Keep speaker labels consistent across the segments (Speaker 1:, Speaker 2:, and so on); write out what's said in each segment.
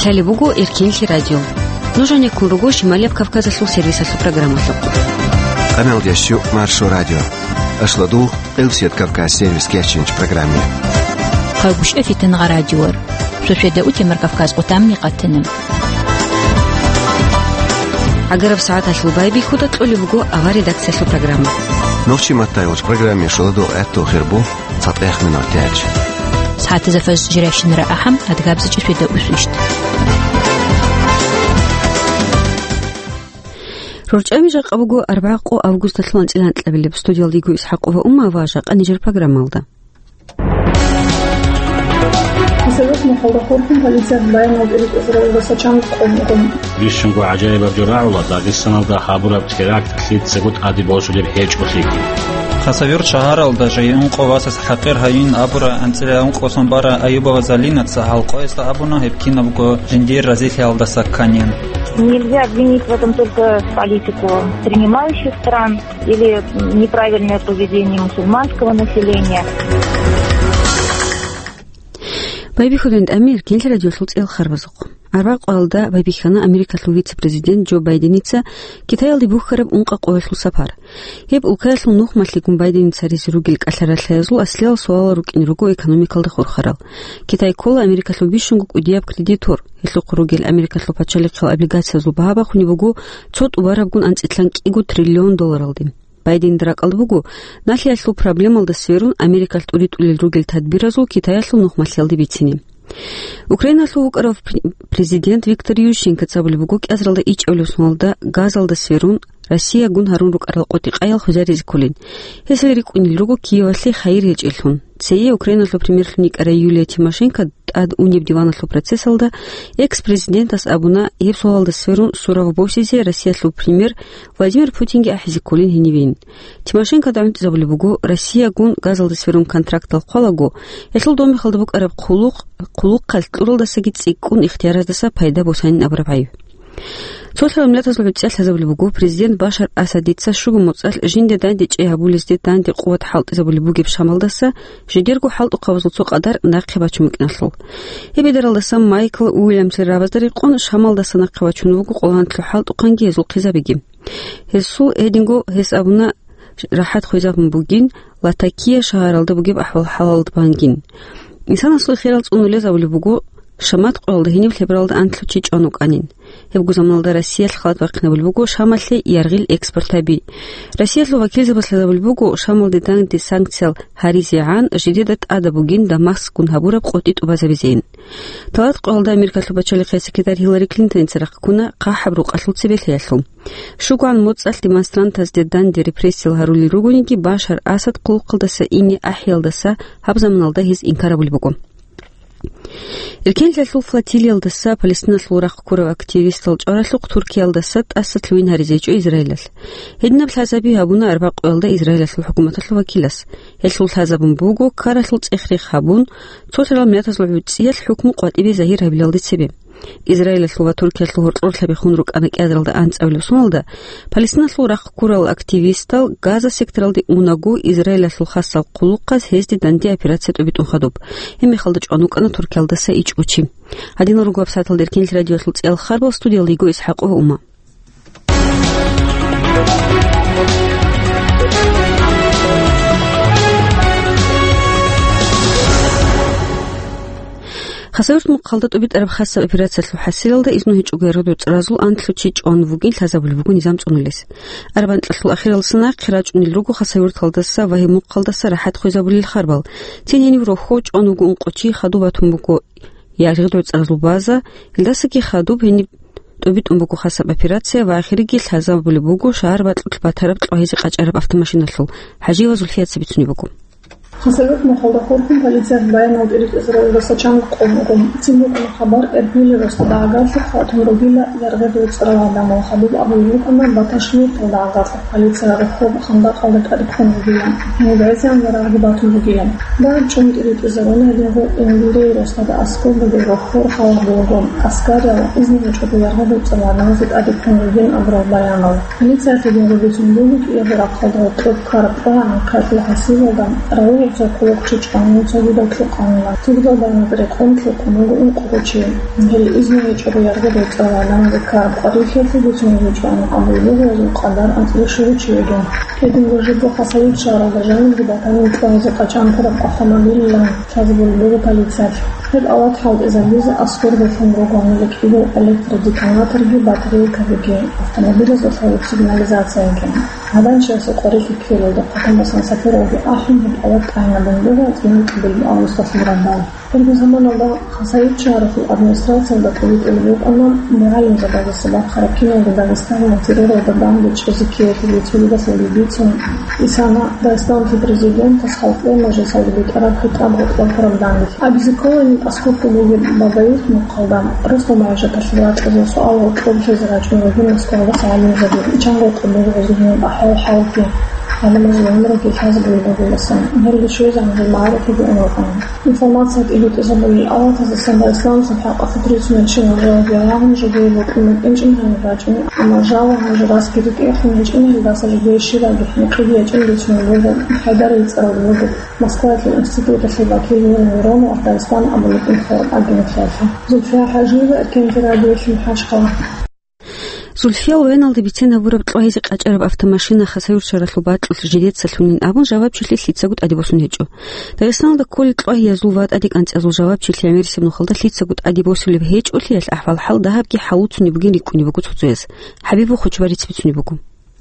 Speaker 1: Лалибугу Иркинли радио. Нужен Куругу Шималев Кавказа сервис программу.
Speaker 2: Амелдящу Маршу радио. Ашладу Элсет Кавказ сервис кешинч программе.
Speaker 3: Хагуш Эфитенга радио. Шефеда Утимер Кавказ Утамни Катенем.
Speaker 1: Агаров Саат Алубайби Худат Оливугу Ава редакция программы.
Speaker 2: Новчи Матайоч программе Шладу Эту Хербу Цатех Минортяч.
Speaker 3: ساعات زفاز جراشن رأحم أتقابز جسويدا أسوشت
Speaker 1: رجعي جاق أبوجو 4 أغسطس تلان إلى تلبي بستوديو ليجو إسحاق وأمة واجق أنيجر برنامج ده.
Speaker 4: حسبت مخالفاتهم فلسه بيان وزير إسرائيل وسجان قومهم.
Speaker 5: بيشنقو عجائب بجرع ولا داغستان دا حابورا بتكراك تخليد سقوط عادي بوصل بهيج بخيكي.
Speaker 6: خسافير شهر الدجاي انقو واسس حقير هاين ابرا انتلا انقو صنبارا ايوبا وزالينا تسهل قويس ابونا هبكينا بقو جندير разить алдасакканин.
Speaker 7: Нельзя обвинить в этом только политику принимающих стран или неправильное поведение мусульманского населения.
Speaker 1: بايبي خدند أمير كينل راديو صوت الخربزق. 4 قالدا بايبي خنا أمريكا الفيتس بريزيدنت جو بايدنيتسا كتايل دي بوخرب أنقا قويسلو سفر. هيب أوكاسلو نوخ ماتليكم بايدنيتسا ريزروجيلك أسرالتلازلو أسلال سوال روك إنروجو إيكونوميكال دخور خرال. كتاي كولا أمريكا الفيشنجوك ودياب كريديتور. هسلو قروجيل أمريكا الفاتشاليق أوبليغاتسيا زوبابا خنيبوجو تصوت وباربجون أنت إتلانك إيجو $1 تريليون الدين. بايدن درак албугу нахлиаслу проблемалда сферун Америка турит улилругел тадбиразу Китаяслу нухмаслди битсини. Украинаслу укаров президент Виктор Ющенко цаблбугу кязралда ичевлусмалда газалда сферун Россия гун харун рук аралқоти қаял хузариз кулин. Хеселрик унилругу Киевасли хайр ечелхун. Цее Украинаслу премьер-министр Юлия Тимошенко ад униб диванаслу процессалда экс-президентас абуна епсуалда сферун суравбосизе Россияслу премьер Владимир Путинге ахизи кулин хинивин. Тимошенко дамт заблбугу Россия гун газалда сферун контрактал қалагу. Эсл доми халдабук араб қулуқ қалтлуралда сагит сикун ихтияраздаса пайда босанин абрабайв. Сослам летазлу цялазаблбугу президент Башар Асадица шугу моцал жинде данди чеабулисде данди қуват халт заблбуги бшамалдаса жидергу халту қавзулцу қадар нақибачумикнаслу. Ебедералдаса Майкл Уильямс раваздари қон шамалдаса нақибачунугу қолантлу халту қанги езул қизабиги. Хесу эдингу хес абуна рахат хуизабын бугин Латакия шааралда бугиб ахвал халалд бангин. Инсан аслу хиралц унуле заблбугу Шамат қолды хинев либералды антлу чич онук анин. Хебгу замналда Россия лхат вақина булбугу шамалли яргил экспортаби. Россия лу вакил забаслада булбугу шамалды данди санкциял харизиан жидедат адабугин Дамаск гун хабураб қотит убазавизейн. Талат қолда Америка лу бачалиқи секретар Хиллари Клинтон царaq куна қахабру қалу цибелиялу. Шугуан моцал демонстрантаз де данди репрессиял харули ругуники Башар Асад қул қылдаса ини ахиялдаса хабзамналда хиз инкара булбугу. Иркенләсу флотилиялдаса Палестина слурах куров активистал чораслук Туркиялдаса ассатлуин харизечу Израилал. Хеднаб хазаби абуна 4 қойлда Израиласлу хукуматаслу вакилас. Хелсул хазабун бугу караслу цехри хабун цотрал мятаслу циял хукму қватиби захир хабилалди себе. Израиласлу ва Туркияслу хуртлаби хунрук анакиадралда анцавлусмалда Палестина слурах курал активистал Газа секторалди унагу Израиласлу хассал қулуққаз хезди данди операцият убитун хадуб. Хеми халдач анукана Туркиялдаса ич учи. Адина ругуаб сатал деркинс радиослу цел харбал студия лигу Исхақова ума. خسرت مقالدات أبيت أرب خاصة أوبراسيا الحاسيل ده إذنه هيج أجرد رازل أنت لتشيج أن وجين حسب الوجين نظام تونلس أربعة الأخير السنة خراج من اللوجو خسرت خالدسة وهي مقالدسة راحت خزاب للخربال تاني وروحوج أن وجون قطشي خدوبة مبكو يعرض رازل بازا الدسكي خدوب هني أبيت مبكو خاصة أوبراسيا وآخر جيل حسب الوجو شهر بعد البترب وهي قاج أرب أفتماشين الحل حاجي وزلفيات سبتني بكم
Speaker 4: حسبت مخالفاتهم فلسه بيان وزير إسرائيل وسجان قومهم. تيمو الخبر إربيل رصداغات خاتم رجيلا يرغب إسرائيل على خبيب أبو يوكما بتشمير تداغات فلسه رخوب خندق قلت أركون رجيلا. مبعثان ورغبات رجيلا. بعد شمت إريد إسرائيل هذه إنجيري رصد أسكو بدرخور خوابوغم أسكار إذن يشهد يرغب إسرائيل نزد أركون رجيلا أبرو بيانه. فلسه تدين رجيسون بوك يبرق خلط كاربان كارت الحسيب ودم روي за колокчичками цогуда тлуканла. Тогда на перекон тлукану ункуручи. Гел изменить ярго доцавана векар. Арифеты дучневичван абулугу qaдар антишуручиеду. Эдин гожибо хасаид шара гажан гидатани тлайза качан тарап автомобилла тазбулугу полиция. هل أوضح إذا جزء أصفر بالفندق لكيلو إلكتروديكاناتر باتري كبيرة автомобиля заслуживает сигнализация. هذا شيء سقري في كيلو دقة مثلا سفر أو بأحد الأوقات أنا بندور أتمنى بالأول استثمار الدال. في زمان الله خسائر شهر في الأدمنستراسيون بتريد الوقت أنا معلم زبادة الصباح خرجنا بداغستان وتيرو ودبان بتشكيل في التوليد سوليديتون إسانا داغستان في بريزيدنت تصحف مجلس سوليديت أراب خطاب وطلب داندي. أبيزكون أسقط في بابيت مقدم رسم معجة تشريعات إذا سؤال وطلب في زراعة وجود مسكون بس على جديد. إيشان قلت وزنهم أحياء حاوكي على مجال عمرك الحاسب بالبابي السنة. هل شوز عن المعارف بأنه قام. إنفورماتيات إلو تزبط الأوقات هذا السنة الإسلام سبحانه أفتريس من شيء وجواب يراهم جديد وكلمة إنش إنها الراجعين أما جاوا عن جراس كده إحنا إنش إنها الدراسة جديد الشراء بحنا قضية جديد من الوجود حدار يتصرف الوجود مسكوات الإنستيتوت السباكي من إيران وأفغانستان أبو الإنفور أقدم الخلافة. زلفيا حاجيبة كانت راديو في حاشقة.
Speaker 1: زلفيا وينالدي بيتنا ورب طلعيزي قاجرب автомашина خساير شرطلوبات الجديد سلونين أبون جواب شلي ليتساقود أدي بوسون هجو داغستان دا كل طلعي يزلوات أديك أنت أزل جواب شلي عمير سيبنو خلطة ليتساقود أدي بوسون لبهيج أولي الأحوال حال دهاب كي حاوتوني بغين يكوني بكو تخطويز حبيبو خوشباري تسبتوني بكو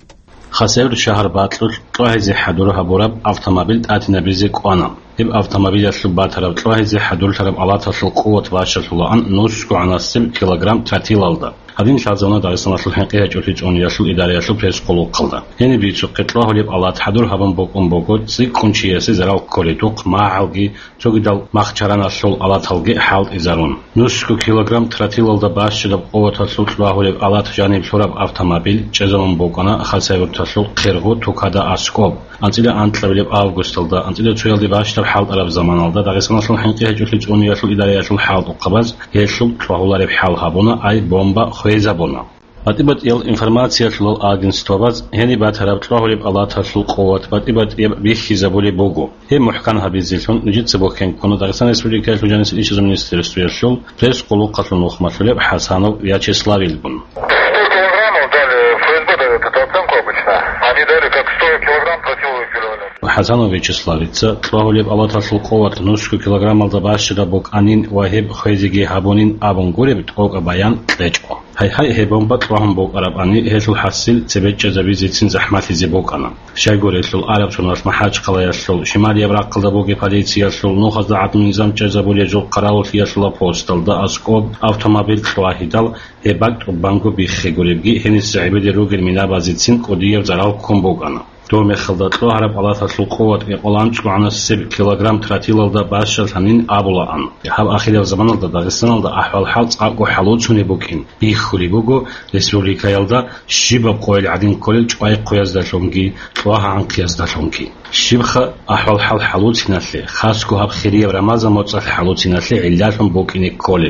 Speaker 5: خسائر شهر باطل طلعيزي حدورها بورب автомобиль أتنا بيزي قوانا إب автомобиль يسلوبات رب طلعيزي حدور ترب على تصل قوة باشر لغان نوشكو عناصل كيلوغرام تراتيل алды. هذين شازونا داغستان الحقيقة جوتيج أون يسل إدارة يسل بريس قلو قلدا. يعني بيتشو قطلاه ليب على حدور هبن بوكو تسي كونشيسي زرال كوريتوق ما حلقي تقدر مخشران السول على تلقي حال إزارون. نوشكو كيلوغرام تراتيل алды باش جلب قوة تصل طلاه ليب على جانب شرب автомобиль جزمن بوكنا خسائر تصل قيرغو توكادا أسكوب. أنتيدا أنتلا ليب أغسطس алды. أنتيدا تشيل ليب أشتر حال عرب زمان алды. داغستان الحقيقة جوتيج أون يسل إدارة يسل حال وقبض يسل طلاه ليب حال هبونا أي بومبا خويزابونا. باتيبات إنفورماتيا تلو أجنستوبات هني باتراب تلاهوليب الله تسلو قوات باتيبات بيخي زبولي بوجو هي محكمة بيزيلون نجد سبوكين كونو داغستان ريسبублика لجنس إيش زمينسترستو يشول بريس قلو قتل نخمة حسانو وياتشيسلافيل بون. حسانو وياتشيسلافيتسا تلاهوليب الله تسلو قوات نوشكو كيلوغرام алды башчыда бок анин вахиб хойзиги хабонин абонгуребит ок баян тлечко. هاي بومبا تروحهم بوك عرب أني هيسل حسيل تبيت جذابي زيتين زحمات زبوكنا شايقول يسل عرب شناس محاج قلا يسل شمال يبرق قلدا بوكي فاليتي يسل نوخذ عطم نظام جذابول يجول قرار في يسل بوستل دا أسكوب أوتوموبيل تواهيدال هباك بانكو بيخيقوليبجي هني السعيبة دي روغل مينابا زيتين قدير زرال كومبوكنا دوم خلدت له عرب على تسل قوة إقلانش وعنا 7 كيلوغرام تراتيل алды باشر ثانين أبولا أن هب آخر الزمان алды داغستان алды أحوال حال أقو حلول سوني بوكين بيخولي بوجو ريسبублика алды شبه قوي عدين كل شوي قياس داشونكي طلها عن قياس داشونكي شبه أحوال حال حلول سناسلي خاص كهب خيرية برمازا موتصل حلول سناسلي علاتهم بوكيني كولي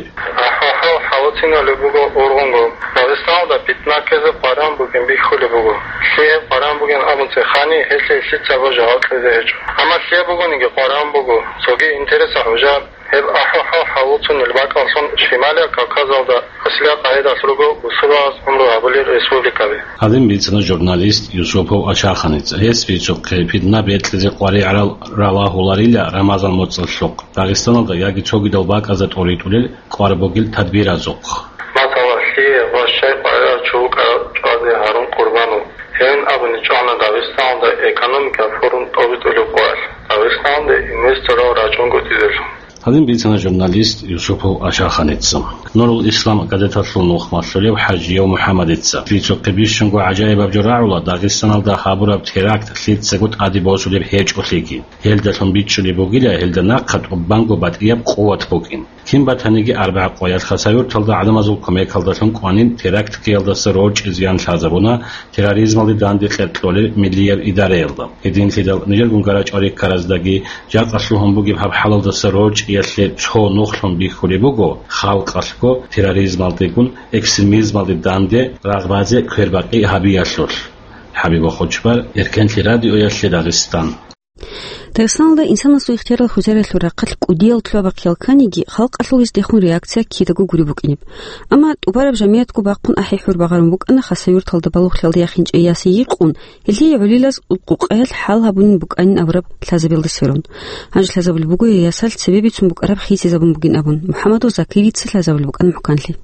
Speaker 5: حلول سناسلي بوجو أورغونغو داغستان алды بيتنا كذا بارام بوكين بيخولي بوجو شيء بارام بوكين أبون سخاني هسه سيتسابو جواب لذيج أما شيء بوكو نيجي بارام بوكو سوكي إنترس حوجا هب أحوال حلول الباقي أصلا شماليا كوكاز алды أصليا قاعدة سلوكو وصلاة عمرو أبولي ريسبублика بي. هذين بيتنا جورناليست يوسوفو أشاخانيت هس بيتشو قيبيدنا بيتلزي قواري على رالahulariля رمضان موتصل شوق داغستان алды яги чоги далбак азат оритулил قاربوگил تدبير азоق. مثلا شيء وشيء قاعدة چوك جازي هارون قربانو هن أبني جانا داغستان алды экономика форум тобитулу قوال داغستان алды инвестору راجونگو тидел. هذين بيتنا جورناليست يوسوفو أشاخانيتسا نور الإسلام قد تصل نخمة وحاجية ومحمدتسا في تقبيش شنقو عجائب بجراعولا داغستان алды خابورا بتكراك تسليت سقوط عدي بوصولي بهيج أخليكي هيلدا تنبيتشولي بوغيلا هيلدا ناقد وبانقو باتقياب قوة بوكين كين باتهنيجي 4 قويات خسائر تلدا عدم أزول كميك هلدتون قوانين تراكت كي هلدا سروج إزيان شازبونا تيراريزم هلدي داندي خطلولي مليار إدارة يلدا هدين تيدل نجل قنقراج أريك كارزداقي جاق أصلهم بوغيب هب حلال دا سروج يسلي شو نوخلون بيخولي بوغو خالق أسكو تيراريزم هلدي كون إكستريميزم هلدي داندي راغبازي كيرباقي هبي يسلول حبيب خوشبر يركن في راديو يسلي داغستان
Speaker 1: Дагыстанда инсан асу ихтиярлы хүзәрәлүрә кытлык удел тлоба кылканиги халык асугыз дехун реакция китагу гурибук инеп. Ама убараб жамият ку бакун ахи хур багарым бук ана хасавир талда балух ялды яхинч яси йикун. Илли явлилас укуқал хал хабун бук ан авраб тлазабилды сирун. Анж тлазабил бугу ясал себеби цум бук араб хиси забун бугин абун. Мухаммаду Закири тлазабил бук ан муканли.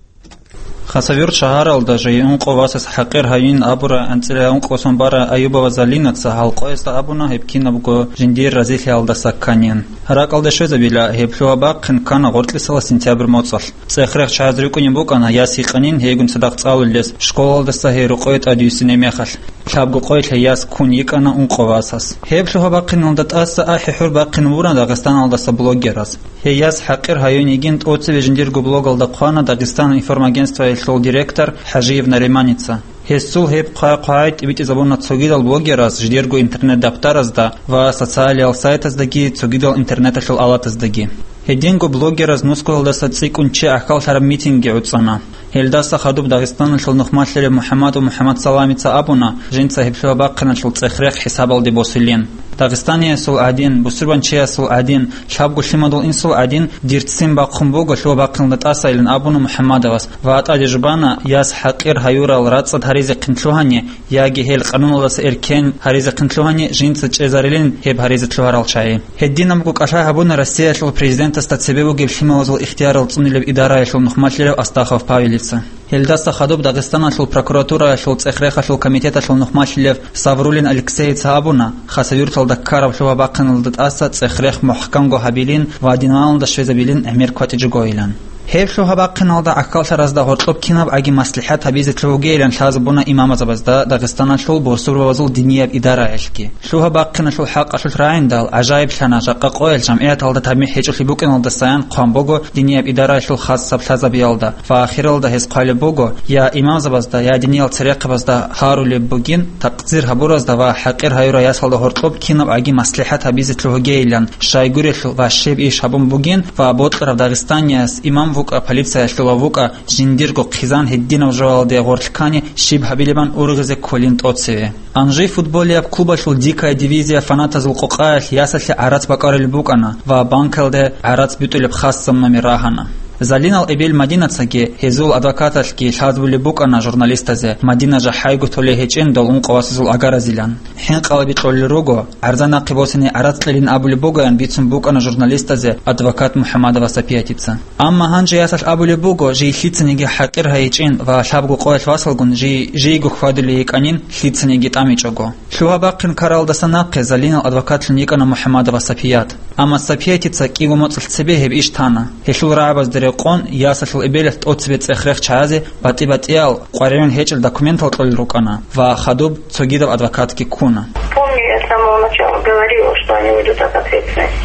Speaker 6: خسافير شهر الدجاي أنقو واسس حقير هاين أبورا أنتلا أنقو سنبارا أيوبا وزالينا تسهل قويس أبونا هبكينا بقو جندير رزيخي الدسا كانيان هراك الدشو زبيلا هبلوا باقن كان غورتلي سلا سنتيابر موصل سيخريخ شهازريكو نبوك أنا ياسي قنين هيقون صداق تساول لس شكول الدسا هيرو قويت أديوسيني ميخل شابقو قويت هياس كون يكانا أنقو واسس هبلوا باقن الدت أسا أحي حور باقن ورا داغستان الدسا بلوغيراز هياس حقير هايون يجين أوتسي جندير بلوغ الدقوانا داغستان информагентство шел директор Хажиев Нариманица. Хесул хеп қайт ибити забонна цогидал блогерас ждергу интернет даптаразда ва социалиал сайтаздаги цогидал интернета шел алатаздаги. Хединго блогерас нускулда сацикунче ахал шарам митинге уцана. Хелдаса хадуб Дагестан шел нухматлере Мухаммад Саламица абуна жинца хепшва баққана шел цехрех хисабал дебосилен. Дагестания сул один, Бусурбанчия сул один, Шабгу Шлимадул инсул один, Дирцим баққумбуга шел баққилнат асайлен абуна Мухаммадавас. Ваат адижбана яс хақир хаюрал рацад харизе қинтлухане, яги хел қануналас эркен харизе қинтлухане жинца чезарилен хеб харизе тлухарал чайи. Хеддинам гук аша хабуна Россия шел президента стацебеву гельшимавазул ихтиярал цунилев идара шел нухматлерев Астахов Павелица. Хелдаса хадуб Дагестана шел прокуратура шел цехреха шел комитета шел нухматлерев Саврулин Алексей Цабуна, Хасавир Дакаров шуба баққанылдыт аса цехрех мухкамго хабилин ва динвалында швезабилин эмир кватиджгойлан. Хев шуба баққаналда аккал шаразда хортлоп кинав аги маслихат хабизе тлугейлан шазбуна имама забазда Дагестана шул борсурвазул динияб идара элки. Шуба баққана шул хақ ашул райндал ажайб шана жаққа қойл жамият алда таби хечул хибуканалда саян қамбого динияб идара шул хас саб шазабиялда. Ва ахиралда хез қайлы бого я имам забазда я диниял церекабазда харули бугин тақзир хабуразда ва хақир хайура ясалда хортлоп кинав аги маслихат хабизе тлугейлан шайгури шул ва шеб иш хабун бугин ва ботлар в Дагестанияс имам полиция шловука жиндирго қизан хеддинов жавалде горткани шиб хабилибан ургызе колинт отсеве. Анжи футболия клуба шул дикая дивизия фаната зулқоқайл ясасли арац бакарил букана ва банкалде арац бютулеб хассам намирахана. Залинал эбел Мадинацаге хезул адвокаталки шазбули букана журналистазе Мадина жахайгу толе хечен дол ун қавасызул агаразилян. Хен қалаби толли руго арзана қибосини арацлилин абули бугаян бицун букана журналистазе адвокат Мухаммадова сапиятица. Амма ханжи ясаш абули буго жи хлицаниге хақир хайчен ва шабгу қояш васалгун жигу хвадули иканин хлицаниге тамичого. Шуа бақин каралдаса нақе залинал адвокат лникана Мухаммадова сапият. Амма сапиятица кигу моцл цебехеб иштана. Хешул раабаз дере قون ياسل إبلت أتبت إخراج شازي باتيال قارين هيجل دокументал طول рукана ва хадуб цогидов адвокат кикуна.
Speaker 7: Помню, я с самого начала говорила, что они уйдут от ответственности.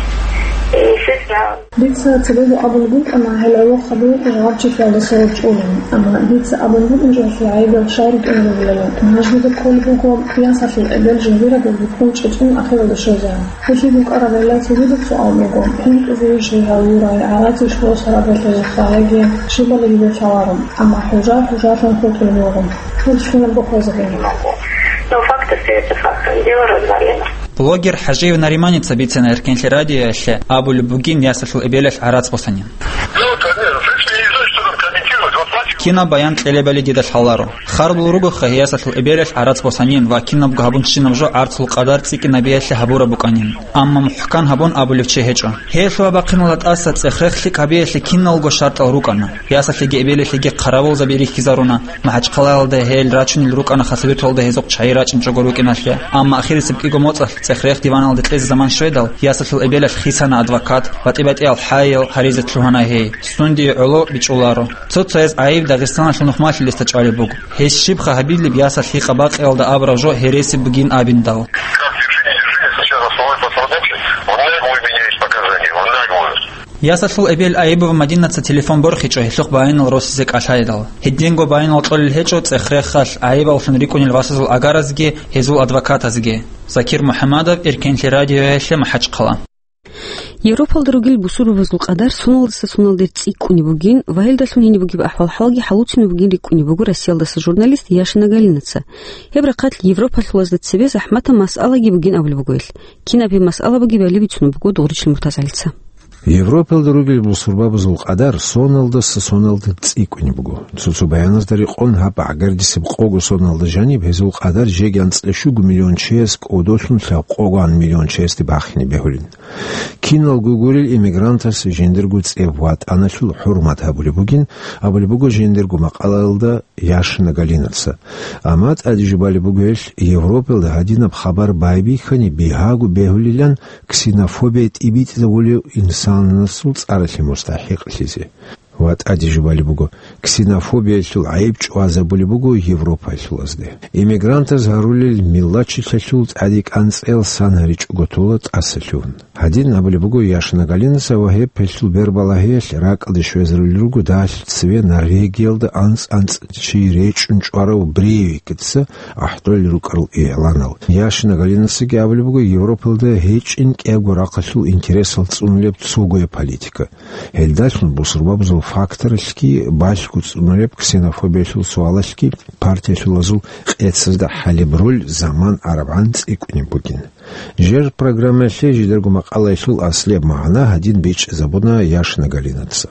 Speaker 4: ديتسا تبدو أبلغوك أما هلاو خبوك غابتي في على سورة أولين أما ديتسا أبلغوك نجو في عيبا شارك إنه بلالون نجد كل بوكو ياسا في الأبل جنبيرا بيكون شتون أخير الشوزان هشي بوك أرابيلا تبدو سؤال بوكو هنك إذا يشيها وراي عراتي شو سرابيلا يخايجي شبا لجيب شوارم أما حجار فنخوت اليوم هل شفنا بوكو زبين
Speaker 7: Но факт остается фактом. Дело развалено.
Speaker 6: Блогер Хажиев Нариманица биться на Эркенли радио еще Абуль Бугин ясашл эбелеш арац посанин. Кина баян телебели дедаш халару. Харбул ругу хаясашл эбелеш арац посанин ва кина бгабун шинавжо арцул qaдар цики набиеше хабура буканин. Амма мухкан хабун Абулев чехечо. Хешва бақинулат аса цехрехли кабиеше киналго шартал рукана. Ясашлиге эбелешлиге қаравол забирих кизаруна. Махач қалалда хел рачунил рукана хасабитолда хезоқ чайрачин чогорукинашле. Амма ахири сибкиго моцах цехрех диванал детлез заман шведал. Ясашл эбелеш хисана адвокат. Батибатиал хайел харизет шухана хей. Сунди уло бичуларо. Цоцез аив Дагестана шунухмаш листачали буг. Хес шибха хабидли бьяса хиqa бақиал да абражо хереси бугин абиндал. Ясашл эбел аибов Мадинаца телефон борхичо хислух байнал росизек ашайдал. Хеддинго байнал толил хечо цехрехал аибал шунрикунил васазул агаразге хезул адвокатазге. Закир Мухаммадов Эркенли радио эшле махачқала.
Speaker 1: Европалда ругил бусурбазул qaдар суналдаса суналдер цикуни бугин ваилдасун хини бугиб ахвал халги халуцин бугин рикуни бугу Россиялдаса журналист Яшина Галинаца. Еврақат Европал лаздат себе захмата мас'алаги бугин авли бугуил. Кинаби мас'ала буги валивицун бугу дугричл муртазалица.
Speaker 8: Европалда ругил бусурбабазул qaдар соналдаса соналдер цикуни бугу. Цуцу баяназдари қон хапа агардиси қогу соналда жаниб хезул qaдар жеганцлешугу миллион ческ одослун ля қоган миллион чести бахини бехулин. Кинал гугурил иммигрантас жендергу цевват анашлул хурмат хабули бугин абули бугу жендергу мақалалда Яшина Галинаца. Амат адижубали бугуэл Европалда хадинаб хабар байби хани бихагу бехулилян ксенофобият ибит заволю инсан насул царахи мустахиқ лизе. Вот адижубали бугу ксенофобия шул айб чуазабули бугу Европа шулазде. Иммигранты зарулил миллачи шул адик анцел санарич готулат асалюн. Один абули бугу Яшина Галинаца вахе пешул бербалагеш рак адишвезрулюгу даш цве Норвегиялда анц чи реч унчварау бреви китса ахтол рукару эланал. Яшина Галинаца ге абули бугу Европалда хеч инк эго ракашул интересал цунлеп цугоя политика. Элдашун бусурбабзул факторски башку цунлеп ксенофобия суалашки партия шулазул эцзда халибруль заман арабанц икуни бугин. Жер программа жидергу мақала шул аслеб мағана один бич забуна Яшина Галинаца.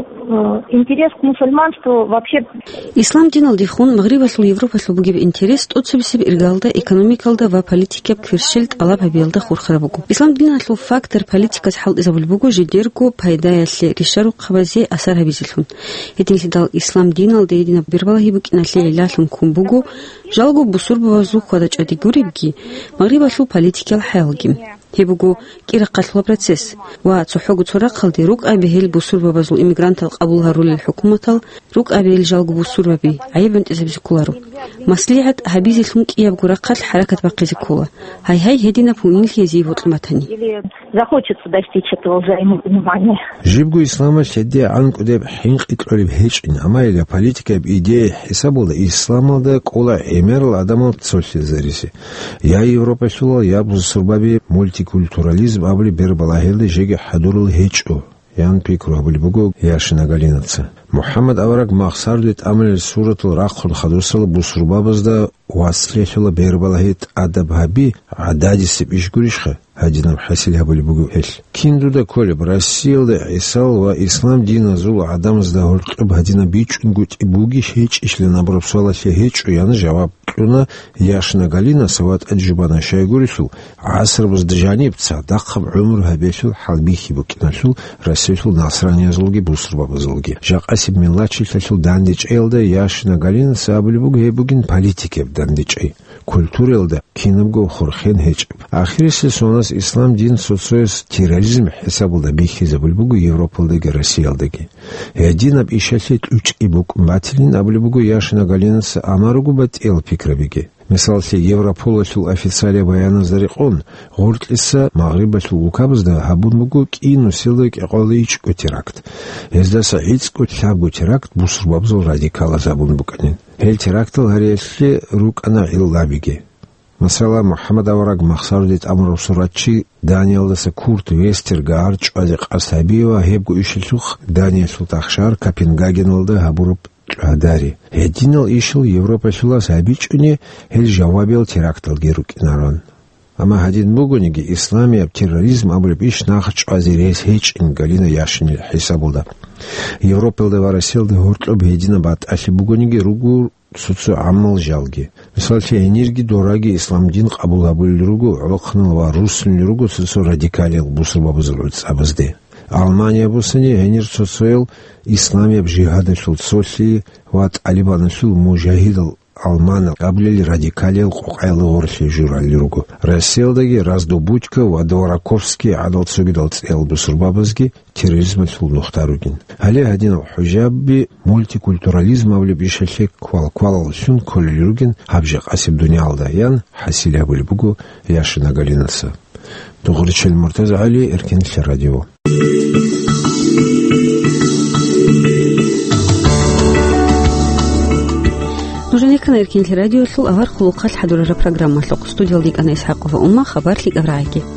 Speaker 7: Интерес к мусульманству вообще...
Speaker 1: Ислам динал дихун мағрибасул Европасул бугиб интерес отсубсиб иргалда, экономикалда ва политикаб квершилд алаб хабиялда хурхара бугу. Ислам диналу фактор политикас хал изабул бугу жидергу пайдаясли ришару қабази асар хабизилхун. Этинси дал ислам динал дейдина бирбалахи букинасли илалхун кун бугу жалгу бусур бавазу ходач адигурибги мағрибасул политикал хайлгим. Хебугу кираққатлуа процесс. Ва цухугу цураққалди рук абихил бусурба базул иммигрантал қабулға рулил хукуматал, рук абихил жалгу бусурба би, айбант изабзикулару. Маслихат хабизилхун киябгу раққал харакат бақизикула. Хай хедина пуинлхи язивут лматани.
Speaker 7: Или захочется достичь этого взаимопонимания.
Speaker 8: Жибгу ислама шедде анкудеб хинқ итлориб хечин, амайля политика б идея хисабулда исламалда кола эмерл адамал цольси зариси. Я Европа шулал, я бусурбаби мультикультурализм абли бербалахилды жеге хадурул хечу. Ян пикру абли бугу Яшина Галинаца. Мухаммад аварак махсардит амали суратул рақхул хадурсал бусурбабазда васлехила бербалахит адабхаби ададисип ишгуришха. Хадинам хасили абли бугу хел. Киндуда колеб Россиялда исал ва ислам дина зул адамзда хулқиб хадина бичунгут и буги хеч ишли набрапсуалахи хечу яны жаваб кюна Яшина Галинаца ват аджубана шайгуришул аср бздажаниб цадақхаб умр хабешул халбихи букинашул Россиюшул насрания зулги бусурбаба зулги. Жақ асиб милачи шашул дандич элда Яшина Галинаца абли бугу хебугин политикеб дандич эй. Культурелда кинабгу хурхен хеч. Ахириси сонас ислам дин соцоес терроризм хесабулда бихи забулбугу Европалдаги Россиялдаги. Эдинаб ишашет уч ибук матилин аблибугу Яшина Галинаца амаругу бат эл пикрабиги. Мисалси Европолашул официалия баяна зарикон гуртлиса мағрибашул укабзда хабунбугу кину силдак эқолыич теракт. Эздаса ицку тлабгу теракт бусурбабзул радикала забунбуканин. Хел терактал харесли рук ана иллабиги. Масала Мухаммад авараг махсардит амру суратчи Даниэлдаса Курт Вестергар чуазик асабиева хебгу ишилшух Даниэл Султахшар Копенгагенлда хабуруп Адари. Эдинал ишил Европа шулас абичуне хел жавабил терактал герук нарон. Ама хадин бугуниги исламия терроризм абриб иш нахач азирес хеч ин Галина Яшин хисабулда. Европалда варасилда хортлоб хедина бат аши бугуниги ругу суцу амал жалги. Мисалчи энерги дораги ислам дин қабул абулругу улқныл ва русын ругу суцу радикалил бусурбабызруц абызде. Алмания бусани энер соцойл исламия бжихада шул сосли ват алибана шул мужахидал Алмана қаблили радикалил қоқайлы орши журалиругу. Россиялдаги раздобудька ва Двораковский адалцугидал цел бусурбабызги терроризм шул нухтаругин. Али один хужабби мультикультурализм авли бишашек квал шун коллиругин хабжик асиб дуниалда ян хасиля булбугу Яшина Галинаца. Тугричел Муртаза Али Эркинли радио.
Speaker 1: Нуженекана Эркинли радио сул авар хулуқат хадурара программа луқ студиялдик ана Исхақова умма хабар лик авраги.